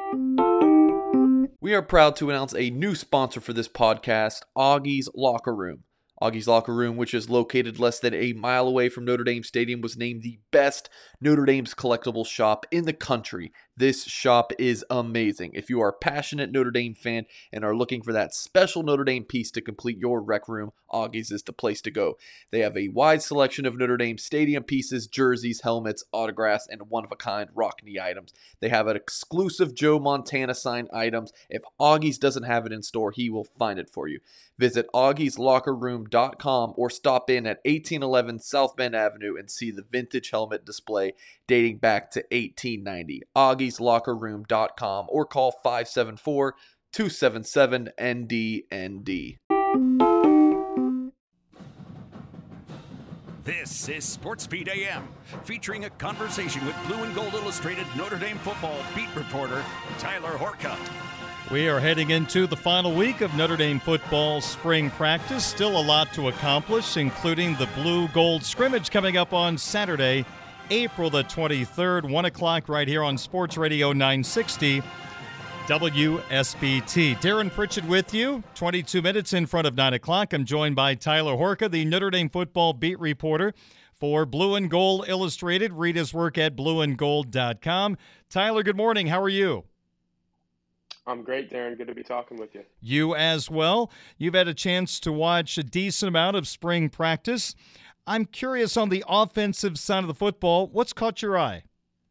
We are proud to announce a new sponsor for this podcast, Augie's Locker Room. Augie's Locker Room, which is located less than a mile away from Notre Dame Stadium, was named the best Notre Dame's collectible shop in the country. This shop is amazing. If you are a passionate Notre Dame fan and are looking for that special Notre Dame piece to complete your rec room, Augie's is the place to go. They have a wide selection of Notre Dame stadium pieces, jerseys, helmets, autographs, and one-of-a-kind Rockne items. They have an exclusive Joe Montana signed items. If Augie's doesn't have it in store, he will find it for you. Visit augieslockerroom.com or stop in at 1811 South Bend Avenue and see the vintage helmet display dating back to 1890. augieslockerroom.com or call 574-277-NDND. This is Sports Beat AM, featuring a conversation with Blue and Gold Illustrated Notre Dame football beat reporter Tyler Horka. We are heading into the final week of Notre Dame football spring practice. Still a lot to accomplish, including the blue-gold scrimmage coming up on Saturday, April the 23rd, 1 o'clock right here on Sports Radio 960 WSBT. Darren Pritchett with you, 22 minutes in front of 9 o'clock. I'm joined by Tyler Horka, the Notre Dame football beat reporter for Blue and Gold Illustrated. Read his work at blueandgold.com. Tyler, good morning. How are you? I'm great, Darren. Good to be talking with you. You as well. You've had a chance to watch a decent amount of spring practice. I'm curious on the offensive side of the football, what's caught your eye?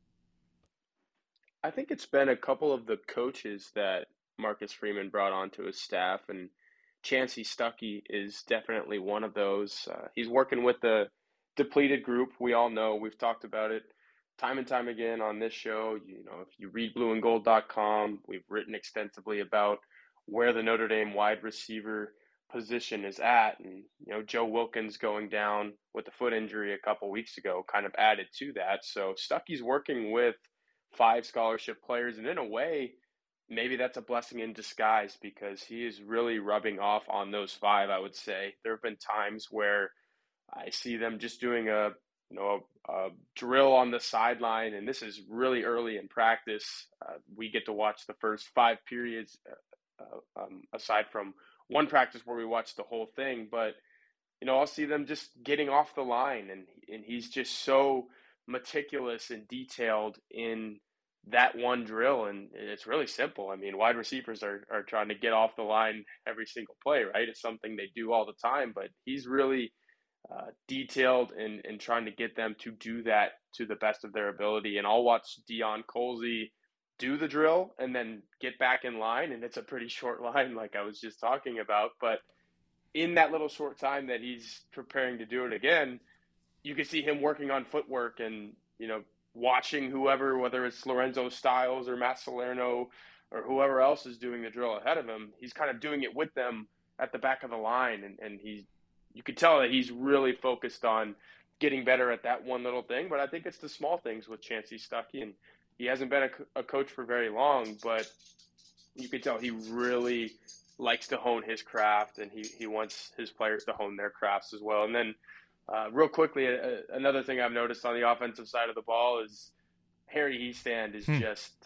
I think it's been a couple of the coaches that Marcus Freeman brought onto his staff, and Chansi Stuckey is definitely one of those. He's working with the depleted group. We all know, we've talked about it time and time again on this show. You know, if you read blueandgold.com, we've written extensively about where the Notre Dame wide receiver position is at. And, you know, Joe Wilkins going down with a foot injury a couple weeks ago kind of added to that. So Stuckey's working with 5 scholarship players. And in a way, maybe that's a blessing in disguise because he is really rubbing off on those 5, I would say. There have been times where I see them just doing a drill on the sideline, and this is really early in practice. We get to watch the first 5 periods, aside from one practice where we watch the whole thing. But, you know, I'll see them just getting off the line, and he's just so meticulous and detailed in that one drill, and it's really simple. I mean, wide receivers are trying to get off the line every single play, right? It's something they do all the time, but he's really detailed and trying to get them to do that to the best of their ability. And I'll watch Deion Colzie do the drill and then get back in line, and it's a pretty short line like I was just talking about. But in that little short time that he's preparing to do it again, you can see him working on footwork and, you know, watching whoever, whether it's Lorenzo Styles or Matt Salerno or whoever else is doing the drill ahead of him. He's kind of doing it with them at the back of the line, and you could tell that he's really focused on getting better at that one little thing. But I think it's the small things with Chansi Stuckey, and he hasn't been a coach for very long, but you can tell he really likes to hone his craft, and he wants his players to hone their crafts as well. And then real quickly, another thing I've noticed on the offensive side of the ball is Harry Hiestand is just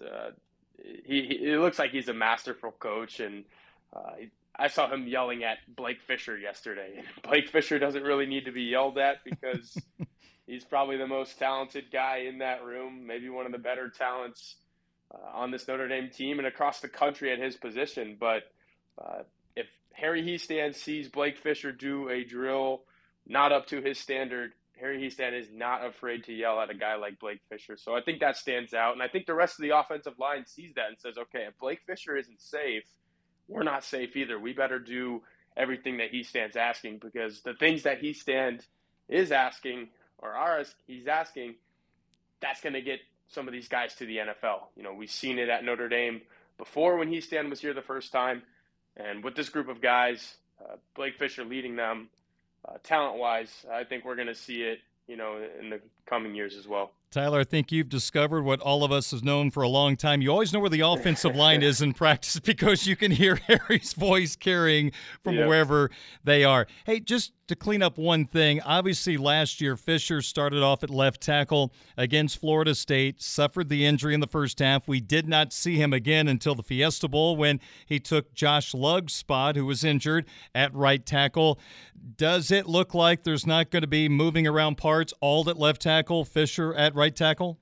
he looks like he's a masterful coach, and I saw him yelling at Blake Fisher yesterday. Blake Fisher doesn't really need to be yelled at because he's probably the most talented guy in that room, maybe one of the better talents on this Notre Dame team and across the country at his position. But if Harry Hiestand sees Blake Fisher do a drill not up to his standard, Harry Hiestand is not afraid to yell at a guy like Blake Fisher. So I think that stands out. And I think the rest of the offensive line sees that and says, okay, if Blake Fisher isn't safe, we're not safe either. We better do everything that Hiestand's asking, because the things that Hiestand is asking he's asking, that's going to get some of these guys to the NFL. You know, we've seen it at Notre Dame before when Hiestand was here the first time. And with this group of guys, Blake Fisher leading them, talent-wise, I think we're going to see it, you know, in the coming years as well. Tyler, I think you've discovered what all of us have known for a long time. You always know where the offensive line is in practice because you can hear Harry's voice carrying from wherever they are. Hey, just to clean up one thing. Obviously, last year, Fisher started off at left tackle against Florida State, suffered the injury in the first half. We did not see him again until the Fiesta Bowl when he took Josh Lugg's spot, who was injured, at right tackle. Does it look like there's not going to be moving around parts, all at left tackle, Fisher at right tackle?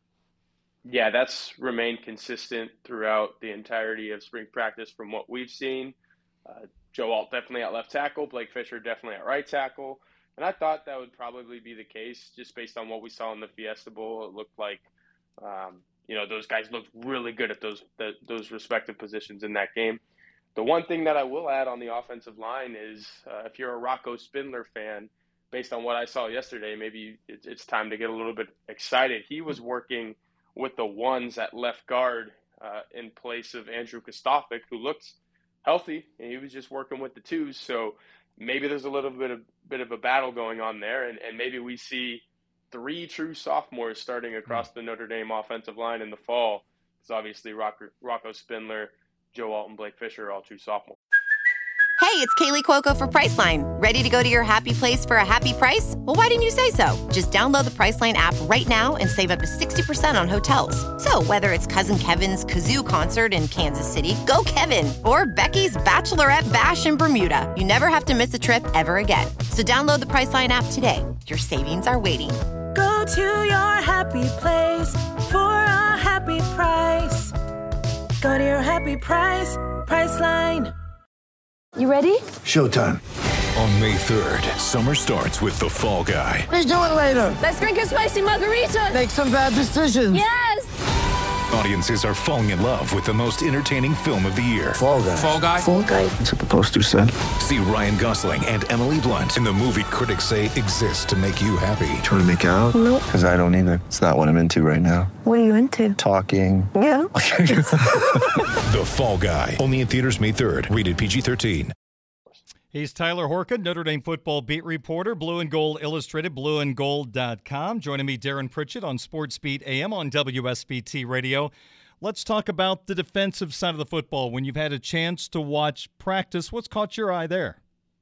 Yeah, that's remained consistent throughout the entirety of spring practice from what we've seen. Joe Alt definitely at left tackle, Blake Fisher definitely at right tackle. And I thought that would probably be the case just based on what we saw in the Fiesta Bowl. It looked like, those guys looked really good at those respective positions in that game. The one thing that I will add on the offensive line is if you're a Rocco Spindler fan, based on what I saw yesterday, maybe it's time to get a little bit excited. He was working with the ones at left guard in place of Andrew Kostovic, who looked healthy, and he was just working with the twos. So maybe there's a little bit of a battle going on there, and maybe we see 3 true sophomores starting across the Notre Dame offensive line in the fall, because obviously Rocco Spindler, Joe Alt, and Blake Fisher are all true sophomores. Hey, it's Kaylee Cuoco for Priceline. Ready to go to your happy place for a happy price? Well, why didn't you say so? Just download the Priceline app right now and save up to 60% on hotels. So whether it's Cousin Kevin's Kazoo Concert in Kansas City, go Kevin, or Becky's Bachelorette Bash in Bermuda, you never have to miss a trip ever again. So download the Priceline app today. Your savings are waiting. Go to your happy place for a happy price. Go to your happy price, Priceline. You ready? Showtime. On May 3rd, summer starts with The Fall Guy. Let's do it later. Let's drink a spicy margarita. Make some bad decisions. Yes! Audiences are falling in love with the most entertaining film of the year. Fall Guy. Fall Guy? Fall guy. That's what the poster said. See Ryan Gosling and Emily Blunt in the movie critics say exists to make you happy. Trying to make it out? Nope. Because I don't either. It's not what I'm into right now. What are you into? Talking. Yeah. The Fall Guy. Only in theaters May 3rd. Rated PG-13. He's Tyler Horka, Notre Dame football beat reporter, Blue and Gold Illustrated, blueandgold.com. Joining me, Darren Pritchett on Sports Beat AM on WSBT Radio. Let's talk about the defensive side of the football. When you've had a chance to watch practice, what's caught your eye there?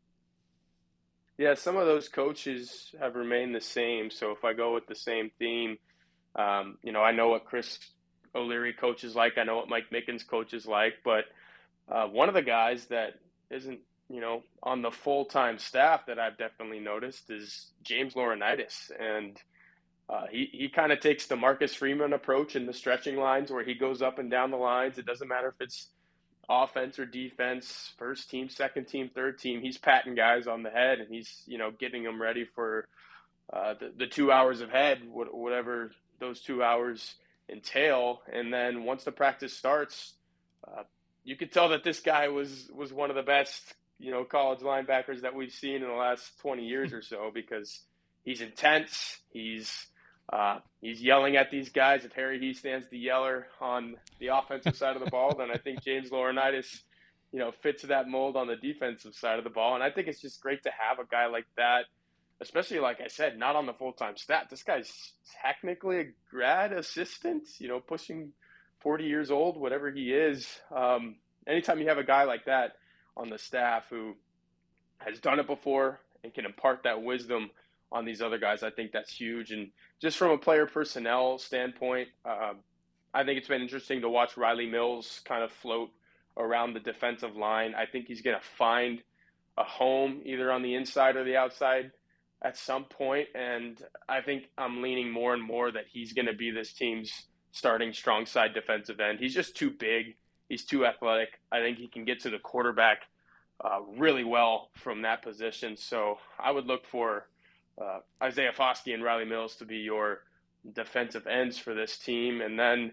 Yeah, some of those coaches have remained the same. So if I go with the same theme, I know what Chris O'Leary coaches like. I know what Mike Mickens coaches like. But one of the guys that isn't, on the full-time staff that I've definitely noticed is James Laurinaitis. And he kind of takes the Marcus Freeman approach in the stretching lines where he goes up and down the lines. It doesn't matter if it's offense or defense, first team, second team, third team. He's patting guys on the head, and he's, getting them ready for the 2 hours of head, whatever those 2 hours entail. And then once the practice starts, you could tell that this guy was one of the best college linebackers that we've seen in the last 20 years or so, because he's intense. He's yelling at these guys. If Harry Hiestands the yeller on the offensive side of the ball, then I think James Laurinaitis, fits that mold on the defensive side of the ball. And I think it's just great to have a guy like that, especially, like I said, not on the full-time staff. This guy's technically a grad assistant, pushing 40 years old, whatever he is. Anytime you have a guy like that on the staff who has done it before and can impart that wisdom on these other guys, I think that's huge. And just from a player personnel standpoint, I think it's been interesting to watch Riley Mills kind of float around the defensive line. I think he's going to find a home either on the inside or the outside at some point. And I think I'm leaning more and more that he's going to be this team's starting strong side defensive end. He's just too big. He's too athletic. I think he can get to the quarterback really well from that position. So I would look for Isaiah Foskey and Riley Mills to be your defensive ends for this team. And then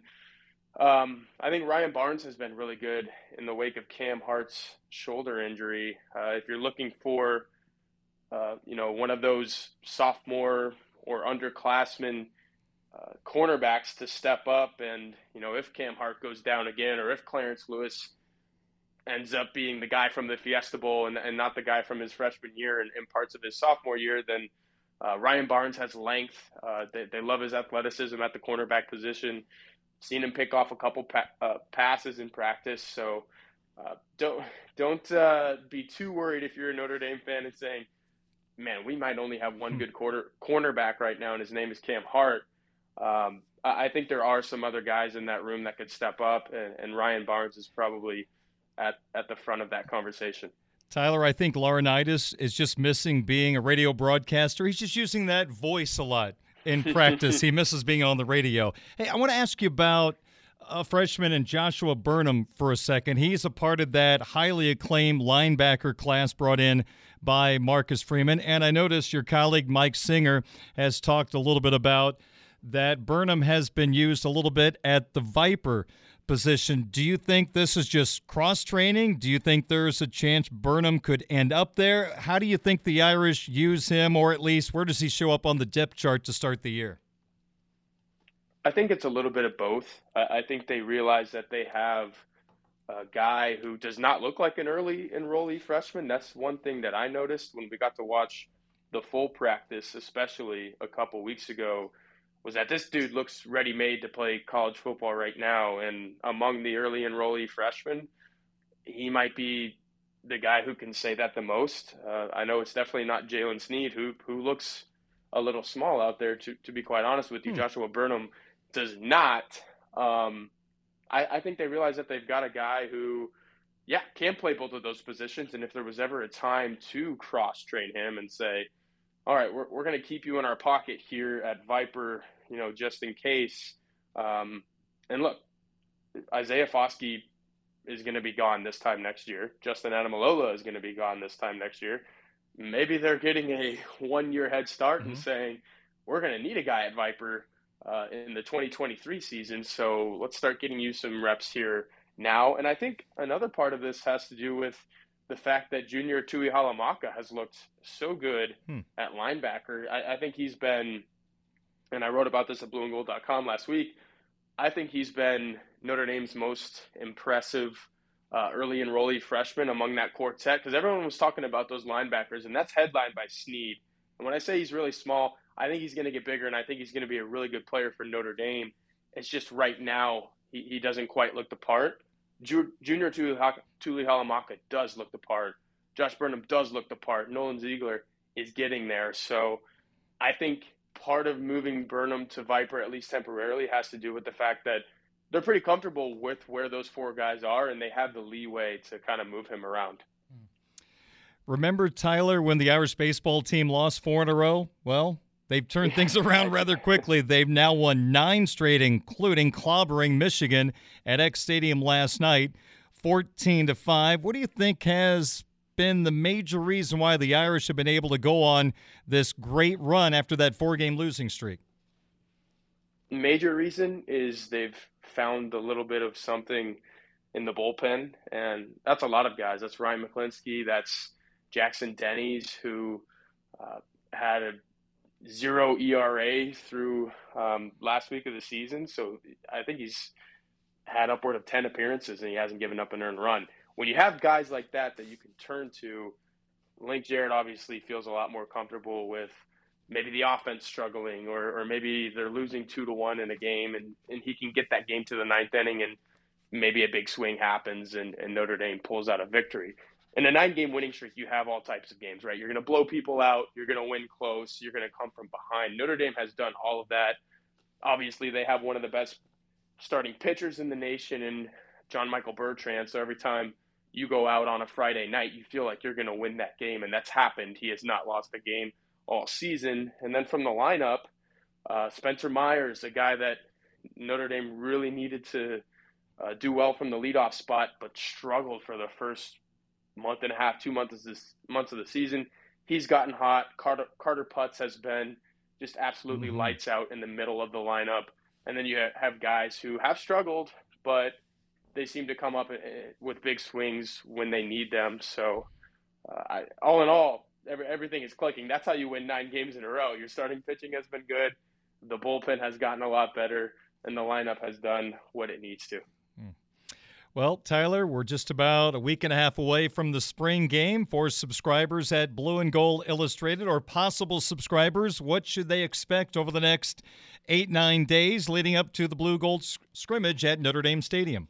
I think Ryan Barnes has been really good in the wake of Cam Hart's shoulder injury. If you're looking for, one of those sophomore or underclassmen cornerbacks to step up, and if Cam Hart goes down again, or if Clarence Lewis ends up being the guy from the Fiesta Bowl and not the guy from his freshman year and parts of his sophomore year, then Ryan Barnes has length. They love his athleticism at the cornerback position. Seen him pick off a couple passes in practice, so don't be too worried if you're a Notre Dame fan and saying, man, we might only have one good cornerback right now, and his name is Cam Hart. I think there are some other guys in that room that could step up, and Ryan Barnes is probably at the front of that conversation. Tyler, I think Laurinaitis is just missing being a radio broadcaster. He's just using that voice a lot in practice. He misses being on the radio. Hey, I want to ask you about a freshman in Joshua Burnham for a second. He's a part of that highly acclaimed linebacker class brought in by Marcus Freeman. And I noticed your colleague Mike Singer has talked a little bit about that Burnham has been used a little bit at the Viper position. Do you think this is just cross-training? Do you think there's a chance Burnham could end up there? How do you think the Irish use him, or at least where does he show up on the depth chart to start the year? I think it's a little bit of both. I think they realize that they have a guy who does not look like an early enrollee freshman. That's one thing that I noticed when we got to watch the full practice, especially a couple weeks ago, was that this dude looks ready-made to play college football right now. And among the early enrollee freshmen, he might be the guy who can say that the most. I know it's definitely not Jalen Sneed, who looks a little small out there, to be quite honest with you. Joshua Burnham does not. I think they realize that they've got a guy who, can play both of those positions. And if there was ever a time to cross-train him and say, all right, we're going to keep you in our pocket here at Viper, just in case. And look, Isaiah Foskey is going to be gone this time next year. Justin Adamalola is going to be gone this time next year. Maybe they're getting a one-year head start and saying, we're going to need a guy at Viper in the 2023 season, so let's start getting you some reps here now. And I think another part of this has to do with the fact that Junior Tui Halamaka has looked so good at linebacker. I think he's been, and I wrote about this at blueandgold.com last week, I think he's been Notre Dame's most impressive early enrollee freshman among that quartet, because everyone was talking about those linebackers, and that's headlined by Sneed. And when I say he's really small, I think he's going to get bigger, and I think he's going to be a really good player for Notre Dame. It's just right now he doesn't quite look the part. Junior Tuli Halamaka does look the part. Josh Burnham does look the part. Nolan Ziegler is getting there. So I think part of moving Burnham to Viper, at least temporarily, has to do with the fact that they're pretty comfortable with where those four guys are, and they have the leeway to kind of move him around. Remember, Tyler, when the Irish baseball team lost 4 in a row? Well, they've turned things around rather quickly. They've now won 9 straight, including clobbering Michigan at X Stadium last night, 14-5. What do you think has been the major reason why the Irish have been able to go on this great run after that 4-game losing streak? Major reason is they've found a little bit of something in the bullpen, and that's a lot of guys. That's Ryan McClinsky. That's Jackson Denny's, who had a 0 ERA through last week of the season. So I think he's had upward of 10 appearances, and he hasn't given up an earned run. When you have guys like that you can turn to, Link Jarrett obviously feels a lot more comfortable with maybe the offense struggling, or maybe they're losing 2-1 in a game, and he can get that game to the 9th inning, and maybe a big swing happens and Notre Dame pulls out a victory. In a 9-game winning streak, you have all types of games, right? You're going to blow people out. You're going to win close. You're going to come from behind. Notre Dame has done all of that. Obviously, they have one of the best starting pitchers in the nation in John Michael Bertrand. So every time you go out on a Friday night, you feel like you're going to win that game, and that's happened. He has not lost a game all season. And then from the lineup, Spencer Myers, a guy that Notre Dame really needed to do well from the leadoff spot, but struggled for the first month and a half, 2 months of the season. He's gotten hot. Carter Putz has been just absolutely lights out in the middle of the lineup. And then you have guys who have struggled, but they seem to come up with big swings when they need them. So all in all, everything is clicking. That's how you win 9 games in a row. Your starting pitching has been good. The bullpen has gotten a lot better, and the lineup has done what it needs to. Well, Tyler, we're just about a week and a half away from the spring game. For subscribers at Blue and Gold Illustrated, or possible subscribers, what should they expect over the next 8-9 days leading up to the Blue Gold scrimmage at Notre Dame Stadium?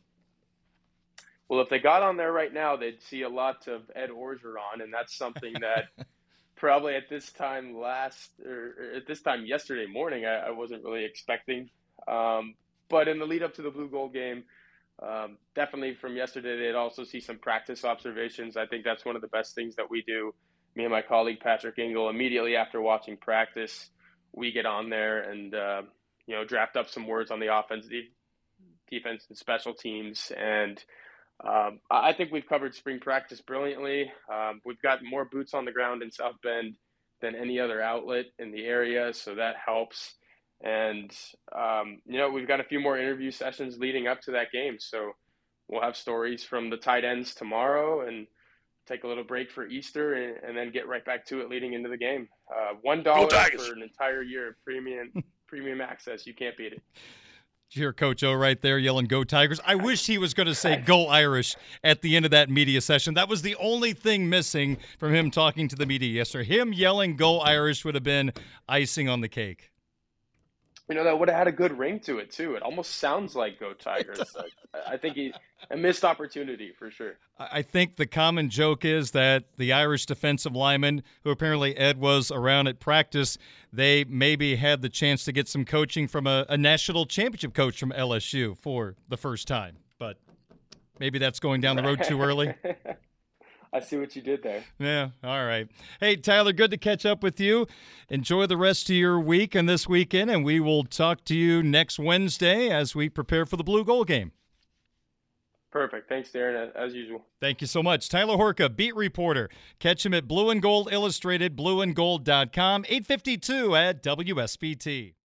Well, if they got on there right now, they'd see a lot of Ed Orgeron, and that's something that probably at this time yesterday morning, I wasn't really expecting. But in the lead up to the Blue Gold game, definitely from yesterday, they'd also see some practice observations. I think that's one of the best things that we do. Me and my colleague Patrick Ingle, immediately after watching practice, we get on there and draft up some words on the offense, defense, and special teams. And I think we've covered spring practice brilliantly. We've got more boots on the ground in South Bend than any other outlet in the area, so that helps. And, we've got a few more interview sessions leading up to that game. So we'll have stories from the tight ends tomorrow and take a little break for Easter and then get right back to it leading into the game. $1 for an entire year of premium access. You can't beat it. Did you hear Coach O right there yelling, "Go Tigers"? I wish he was going to say "Go Irish" at the end of that media session. That was the only thing missing from him talking to the media yesterday. Him yelling "Go Irish" would have been icing on the cake. That would have had a good ring to it, too. It almost sounds like "Go Tigers." I think a missed opportunity for sure. I think the common joke is that the Irish defensive lineman, who apparently Ed was around at practice, they maybe had the chance to get some coaching from a national championship coach from LSU for the first time. But maybe that's going down the road too early. I see what you did there. Yeah, all right. Hey, Tyler, good to catch up with you. Enjoy the rest of your week and this weekend, and we will talk to you next Wednesday as we prepare for the Blue Gold game. Perfect. Thanks, Darren, as usual. Thank you so much. Tyler Horka, beat reporter. Catch him at Blue and Gold Illustrated, blueandgold.com, 8:52 at WSBT.